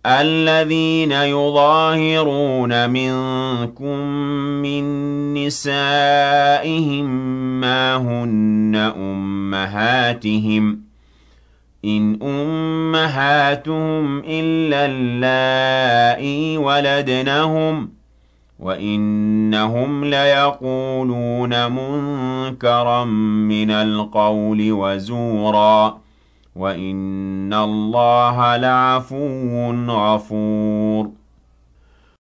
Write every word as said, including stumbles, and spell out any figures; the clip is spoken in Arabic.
الذين يظاهرون منكم من نسائهم ما هن أمهاتهم إن أمهاتهم إلا اللائي ولدنهم وإنهم ليقولون منكرا من القول وزورا وَإِنَّ اللَّهَ لَعَفُوٌّ غَفُورٌ